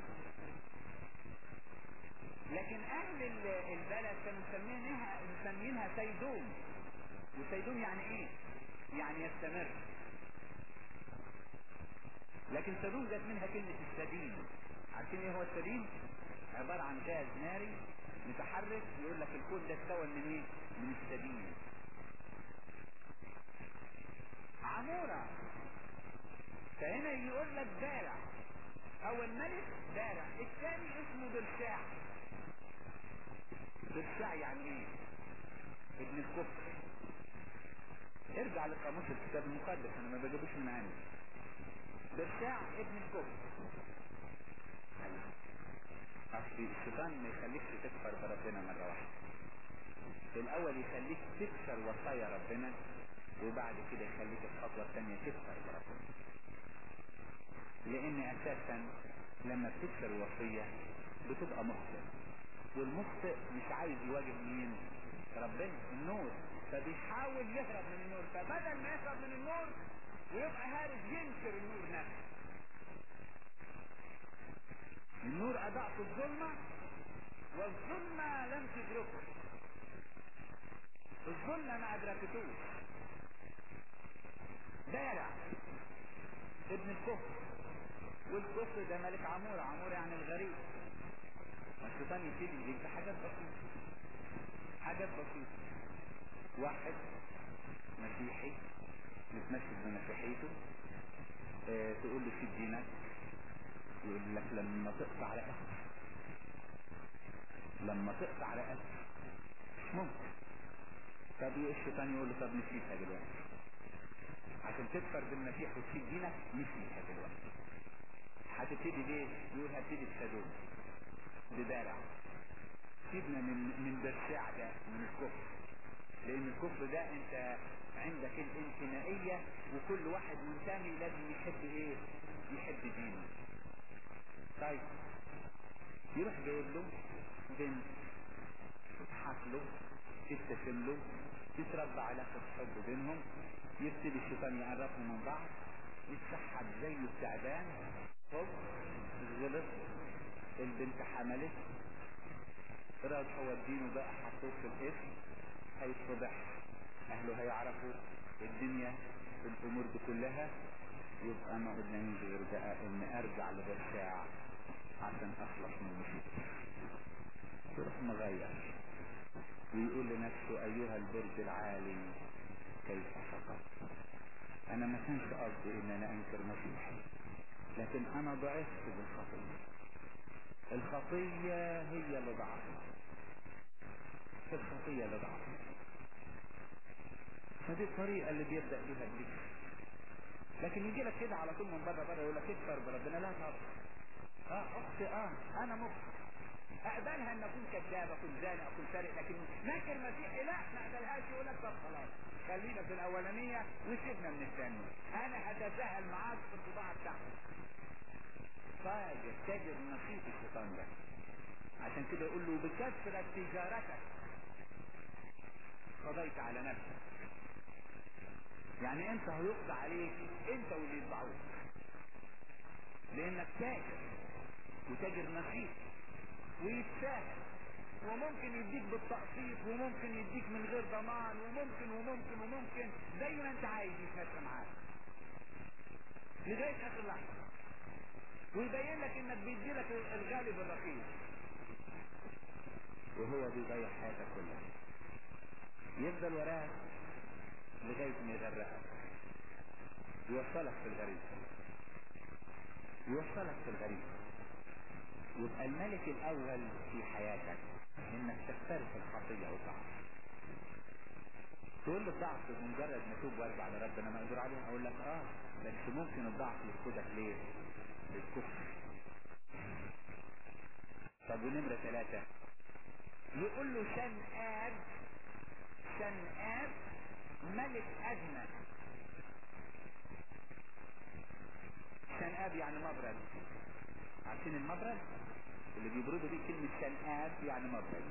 لكن اهل البلد كانوا مسمينها مسمينها سيدوم. وسيدوم يعني ايه؟ يعني يستمر. لكن سدوم جت منها كلمة السديم. عارفين ايه هو السديم؟ عبارة عن غاز ناري متحرك، يقول لك الكون ده اتكون من ايه؟ من السديم. عمورة فهنا يقول لك بارع، اول ملك بارع، الثاني اسمه برشاع. برشاع يعني ايه؟ ابن الكفر. ارجع لقاموس الكتاب المقدس، انا ما بجيبوش من عندي. برشاع ابن الكفر. اصل الشيطان ما يخليكش تكفر بربنا مرة واحدة، الاول يخليك تكسر وصايا ربنا، وبعد كده يخليك الخطوة الثانية تكفر بربنا. لان اساسا لما بتكسر الوصية بتبقى مخطئ، والمخطئ مش عايز يواجه مين؟ ربنا، النور، فبيحاول يهرب من النور. فبدل ما يهرب من النور ويبقى هارب ينكر النور نفسه. النور اضاء في الظلمة والظلمة لم تدركه، الظلمة ما ادركتوش. بارع ابن الكفر، والكفر ده ملك عمورة. عمورة يعني الغريب. والشيطان يبتدي يجيب حاجات بسيطة، حاجات بسيطة. واحد مسيحي يتمسك بمسيحيته، اه تقول له في دينك، يقول لك لما تقطع رقبتي، لما تقطع رقبتي مش ممكن. طب الشيطان يقول له طب نسيتها دلوقتي، عشان تكفر بالمسيح وتسيب دينك نسيتها دلوقتي. هتبتدي ليه؟ يقول هبتدي بسدوم، ببارع. سيبنا من من برشاع ده، من الكفر، لان الكفر ده انت عندك الانتمائية، وكل واحد منتمي لازم يحب ايه؟ يحب دينه. طيب يروح جايب له بنت تضحك له، تبتسم له، تتربى علاقة حب بينهم، يبتدي الشيطان يعرفهم من بعض، يتسحب زي التعبان، هوب غلط، البنت حملت، خلاص هو الدين بقى حطوه في الاسم، هيتفضح، اهله هيعرفوا الدنيا الامور دي كلها. يبقى ما قداميش غير بقى ان ارجع لبرشاع عشان اخلص من المشكلة. يروح مغير ويقول لنفسه ايها البرج العالي كيف سقط. انا ما كانش قصدي ان انا انكر مسيحي، لكن انا ضعفت بالخطية. الخطية هي اللي ضعفت، الخطية اللي ضعفت. فدي الطريقة اللي بيبدأ بيها الذكر. لكن يجي لك كده على طول من بره بره يقول لك اكثر بربنا. لا طبعا. اه اختي، اه انا مخطئ، اقبلها ان اكون كذاب، اكون زاني، اكون سارق، لكن ناكر مسيحي لا ما اقبلهاش. يقول لك طب خلاص خلينا في الاولانيه وسيبنا من الثانيه، انا هتساهل معاك في البضاعه بتاعتك. تاجر تاجر نصيب الشيطان ده. عشان كده يقول له بكثرة تجارتك قضيت على نفسك. يعني انت هيقضى عليك انت واللي يتبعوك، لانك تاجر وتاجر نصيب ويتساهل، وممكن يديك بالتقسيط وممكن يديك من غير ضمان وممكن وممكن وممكن زي ما انت عايز يتمشى معاك لغايه اخر لحظه، ويبين لك انك بيدي لك الغالي بالرخيص، وهو بيضيع حياتك كلها. يفضل وراك لغايه ما يغرقك، يوصلك في الغريب، يوصلك في الغريب. يبقى الملك الاول في حياتك انك تخترق الخطيه والضعف. تقول له الضعف بمجرد ما توب وارجع لربنا ما اقدر عليه، اقول لك اه بس ممكن الضعف يقودك ليه؟ للكفر. طب ونمرة ثلاثة يقول له شنآب، شنآب ملك ادنى. شنآب يعني مبرد، عارفين المبرد اللي بيبردوا بيه؟ كلمة شنآب يعني مبرد.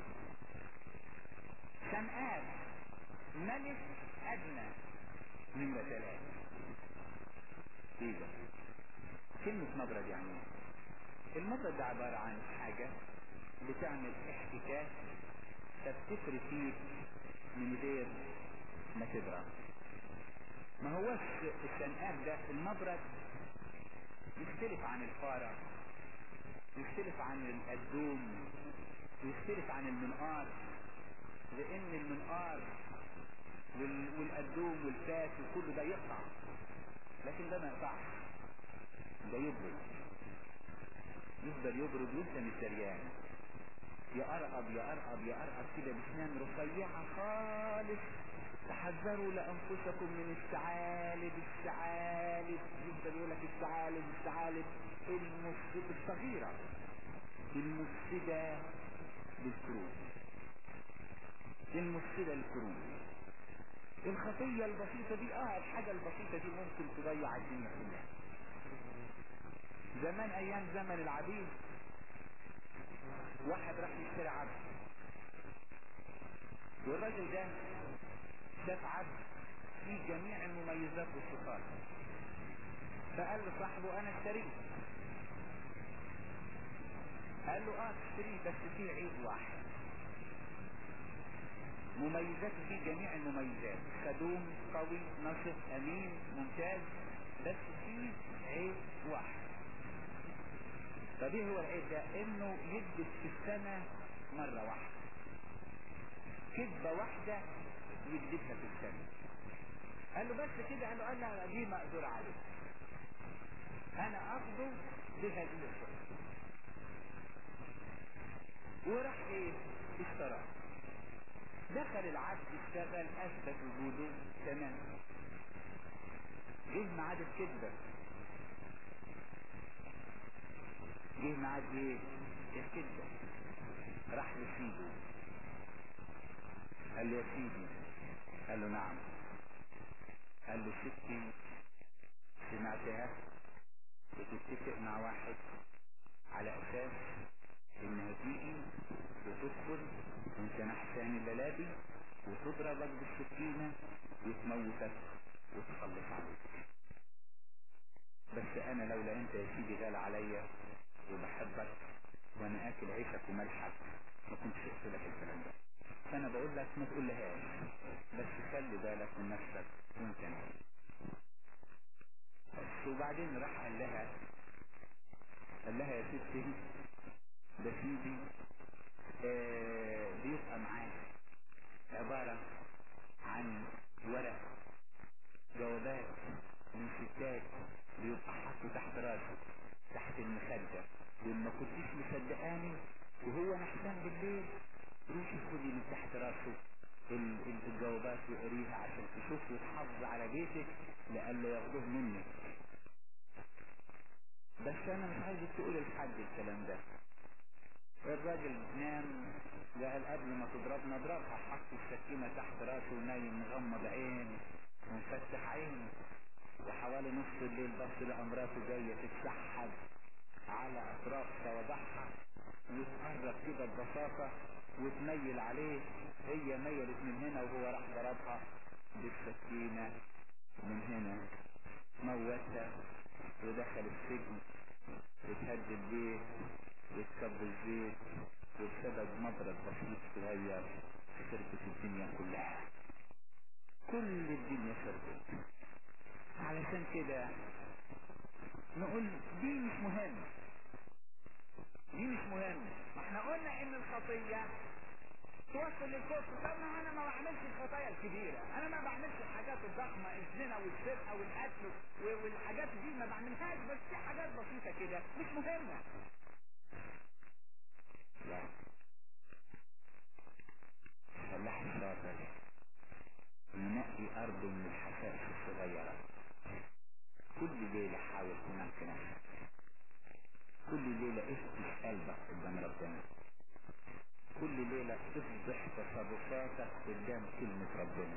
شنآب ملك ادنى نمرة ثلاثة. ايه ده؟ كلمة مبرد يعني المبرد ده عبارة عن حاجة بتعمل احتكاك تفتكر فيه من غير ما تدرى. ما هوش الشنآب ده المبرد يختلف عن الفارة، يختلف عن الدوم، يختلف عن المنقار، لان المنقار والقدوم والفاس وكل ده يقطع، لكن ده ما يقطعش، ده يبرد، يفضل يبرد وانت مش دريان، يقرقب يقرقب يقرقب كده بسنان رفيعة خالص. تحذروا لانفسكم من الثعالب، الثعالب يفضل يقول لك الثعالب الثعالب المفسدة الصغيرة المفسدة للكروب، المفسدة للكروب. الخطية البسيطة دي اه الحاجة البسيطة دي ممكن تضيع الدنيا كلها. زمان ايام زمن العبيد واحد راح يشتري عبد، والراجل ده شاف عبد فيه جميع المميزات والصفات، فقال له صاحبه انا اشتريه. قال له اه تشتريه بس فيه عيب واحد، مميزاته فيه جميع المميزات، خدوم قوي نشط امين ممتاز، بس فيه عيب واحد. طب ايه هو العيب ده؟ انه يكذب في السنة مرة واحدة، كذبة واحدة يكذبها في السنة. قال له بس كده؟ قال له قال لا دي مقدور عليه، انا اخذه بهذه الصورة. وراح ايه؟ اشتراه. دخل العبد اشتغل اثبت وجوده تمام. جه ميعاد الكذبة، جه ميعاد ايه؟ الكذبة. راح لسيده قال له يا سيدي، قال له نعم. قال له ستي سمعتها بتتفق مع واحد على اساس انها تيجي وتدخل وانت نحسان الليلابي وتضربك بالسكينة وتموتك وتخلص عليك، بس انا لولا انت يا سيدي غالي عليا وبحبك وانا اكل عيشك وملحك ما كنتش اقتلك ما تقولهاش، بس خلي بالك من نفسك وانت نايم. وبعدين راح قال لها قال لها يا ستي ده سيدي آه بيبقى معاه عبارة عن ورق جوابات من ستات بيبقى حاطه تحت راسه تحت المخدة، وما كنتيش مصدقاني وهو نحسان بالليل روحي خدي من تحت راسه الجوابات وقريها عشان تشوف وتحافظ على بيتك لألا ياخدوه منك. بس انا مش عايزك تقول لحد الكلام ده. الراجل نام قال قبل ما تضربنا اضربها، حط السكينة تحت راسه ونايم مغمض عين ومفتح عين. وحوالي نص الليل بص لقى مراته جاية تتسحب على اطراف صوابعها وتقرب كده ببساطة وتميل عليه. هي ميلت من هنا وهو راح ضربها بالسكينة من هنا، موتها ودخل السجن وتهد البيت وتكب الزيت، وبسبب مضرب بسيط صغير خربت الدنيا كلها، كل الدنيا خربت. علشان كده نقول دي مش مهم، دي مش مهم. ما احنا قلنا ان الخطية توصل للكفر. طب ما انا ما بعملش الخطايا الكبيرة، انا ما بعملش الحاجات الضخمة، الزنا والسرقة والقتل والحاجات دي ما بعملهاش، بس في حاجات بسيطة كده مش مهمة. لا، الفلاح الشاطر ينقي ارضه من الحشائش الصغيرة. كل ليلة حاول تنقي نفسك، كل ليلة افتش قلبك قدام ربنا، كل ليلة افضح تصرفاتك قدام كلمة ربنا.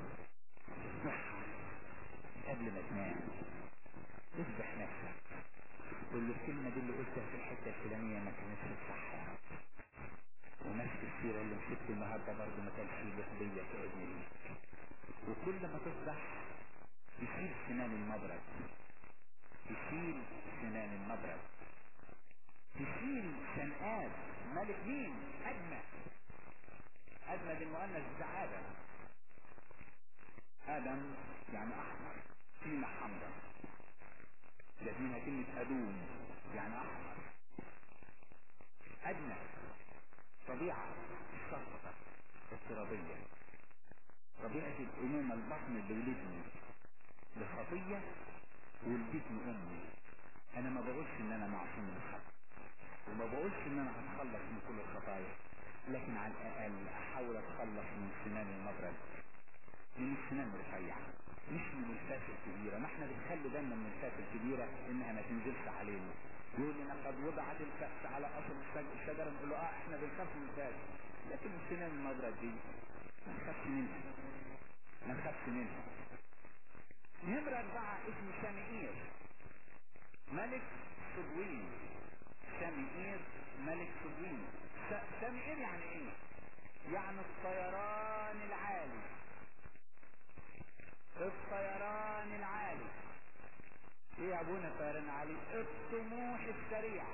قبل ما تنام افضح نفسك، قول له الكلمة دي اللي قلتها في الحتة الفلانية ما كانتش صح، ونفس السيرة اللي مسكت النهاردة برضه ما كانش بيا كابني. وكل ما تصبح تشيل سنان المبرد، تشيل سنان المبرد، تشيل شنقات ملك مين؟ أدمى. أدمى دي المؤنث بتاع آدم. آدم يعني أحمر، سينة حمراء، جات منها كلمة أدوم يعني أحمر. أدمى طبيعة الشخصة الترابية، طبيعة الأمومة، البطن اللي ولدني بخطية ولدتني أمي. أنا ما بقولش إن أنا معصوم من الخطأ، وما بقولش إن أنا هتخلص من كل الخطايا، لكن على الأقل أحاول أتخلص من سنان المبرد، من السنان الرفيعة، مش من الفاس الكبيرة. ما احنا بنخلي بالنا من الفاس الكبيرة إنها ما تنزلش علينا. يقول لنا قد وضعت الفأس على أصل الشجرة، نقول له اه احنا بنخاف من الفأس، لكن السنان المبرد دي ما نخافش منها، ما نخافش منها. نمرة أربعة اسمه شمئير ملك صدوين. شمئير ملك صدوين. شمئير يعني ايه؟ يعني الطيران العالي، الطيران العالي. ايه يا ابونا الطيران العالي؟ الطموح السريع.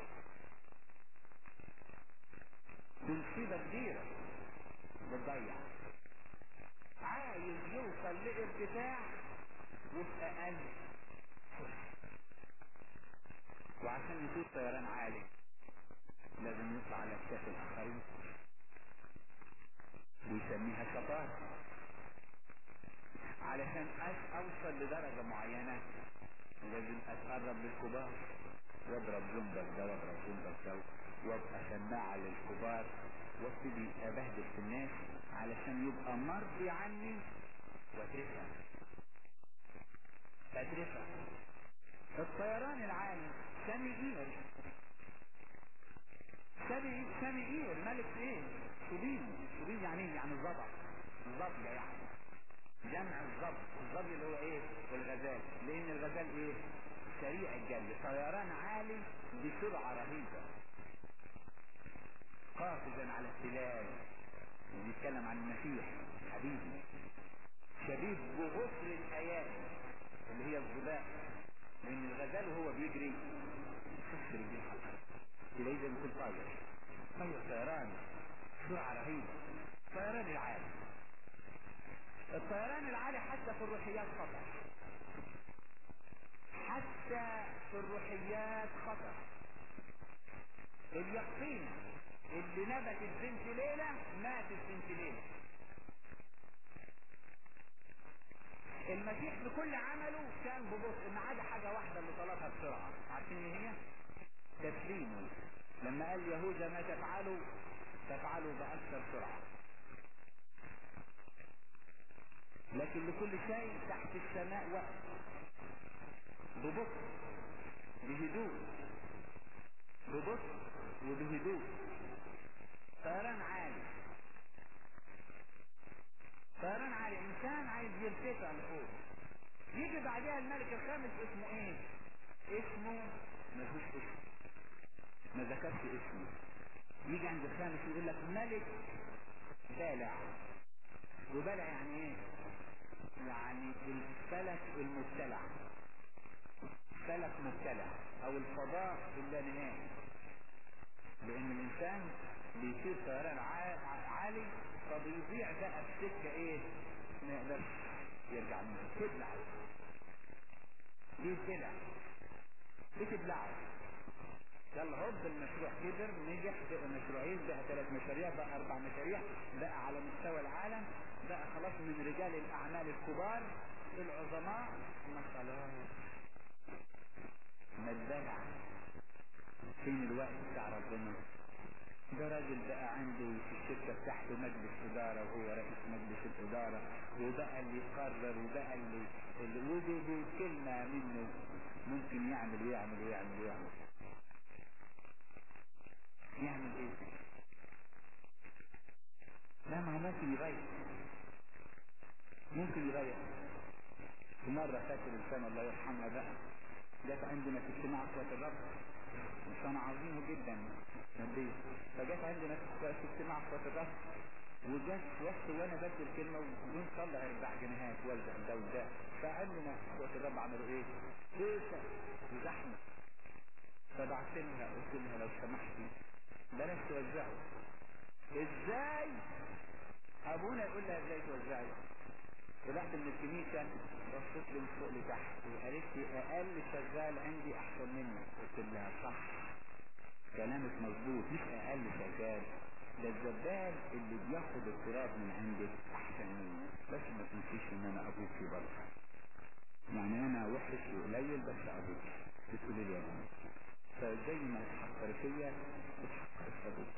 مصيبة كبيرة بتضيع، عايز يوصل لارتفاع وفي اقل فرصة، وعشان يكون طيران عالي لازم يطلع على كتاف الاخرين، ويسميها شطارة. علشان اوصل لدرجة معينة لازم اتقرب للكبار واضرب جنبك ده واضرب جنبك ده وابقى سماعة للكبار وابتدي ابهدل في الناس علشان يبقى مرضي عني واترفع اترفع. الطيران العالي شمئير. شمئير ملك ايه؟ صبين. صبين يعني ايه؟ يعني الضبع، الضبع يعني جمع الضبع. الضبع اللي هو ايه؟ الغزال، لان الغزال ايه؟ سريع الجري، طيران عالي بسرعة رهيبة، قافزا على التلال. بيتكلم عن المسيح حبيبي، شبيه بغفر الايادي اللي هي الظباء، لان الغزال وهو بيجري كسر رجليه على الارض تلاقيه زي ما يكون طاير، طير طيران سرعة رهيبة، طيران العالي. الطيران العالي حتى في الروحيات خطر، حتى في الروحيات خطر. اليقطين اللي نبتت بنت ليلة ماتت بنت ليلة. المسيح بكل عمله كان ببطء، ما عدا حاجة واحدة اللي طلبها بسرعة، عارفين ايه هي؟ تسليمه. لما قال يهوذا ما تفعلوا تفعلوا بأكثر سرعة. لكن لكل شيء تحت السماء وقت، ببطء بهدوء، ببطء وبهدوء. طيران عالي، طيران عالي، انسان عايز يرتفع لفوق. يجي بعدها الملك الخامس اسمه ايه؟ اسمه مفيش اسم، ما ذكرش اسمه. يجي عند الخامس يقول لك ملك بالع. وبالع يعني ايه؟ يعني الفلك المبتلع، فلك مبتلع او الفضاء اللانهائي. لان الانسان بيصير طيران عالي فبيضيع بقى في سكه ايه؟ ما يقدرش يرجع منها، تبلع، بيتبلع، بتبلعه. يلا هوب المشروع كبر، نجح، بقى مشروعين، بقى ثلاث مشاريع، بقى اربع مشاريع، بقى على مستوى العالم، بقى خلاص من رجال الاعمال الكبار العظماء. ما خلاص ما اتبلع. فين الوقت بتاع ربنا؟ ده راجل بقى عنده في الشركة بتاعته مجلس إدارة وهو رئيس مجلس الإدارة، وبقى اللي يقرر، وبقى اللي اللي كلمة منه ممكن يعمل ويعمل ويعمل ويعمل يعمل ايه؟ لا، ما هو ممكن يغير، ممكن يغير. في مرة فاكر الإنسان الله يرحمها بقى، جت عندنا في اجتماع اخوة الرب، كان عظيمه جدا ماديا، فجت عندنا في اجتماع اخوة الرب، وجت وقت وانا بدي الكلمة ونطلع اربع جنيهات والزق ده وده. فعندنا اخوة الرب عملوا ايه؟ كيسة وزحمة. فبعت لها قلت لها لو سمحتي بلاش توزعوا. ازاي؟ ابونا يقول لها ازاي توزعي؟ طلعت من الكنيسة بصيت لي من فوق لتحت وقالت لي اقل شغال عندي احسن منك. قلت لها صح، كلامك مظبوط، مش اقل شغال، ده الزبال اللي بياخد التراب من عندك احسن مني. بس ما تنسيش ان انا ابوكي برضه، يعني انا وحش وقليل بس ابوك. بتقولي لي يا ابني، فزي ما تحقر فيا بتحقر في ابوك.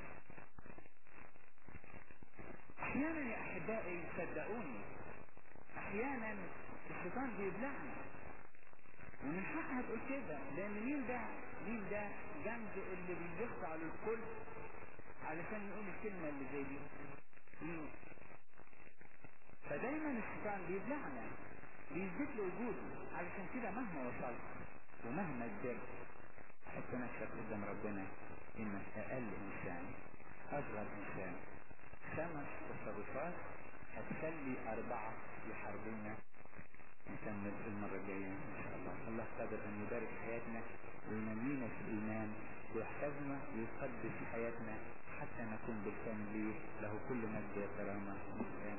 احيانا يا احبائي صدقوني، احيانا الشيطان بيبلعنا ومن حقها تقول كده، لان مين ده مين ده جنب اللي بيخضع للكل علشان يقول الكلمة اللي زي دي؟ مين؟ فدايما الشيطان بيبلعنا، بيزيد لوجوده. علشان كده مهما وصلت ومهما كبرت حط نفسك قدام ربنا انك اقل انسان، اصغر انسان. خمس تصرفات هتخلي اربعة يحاربونا. نكمل المرة الجاية ان شاء الله. الله قادر ان يبارك حياتنا وينمينا في الايمان ويحفظنا ويقدس حياتنا حتى نكون بالكامل. له كل مجد وكرامة.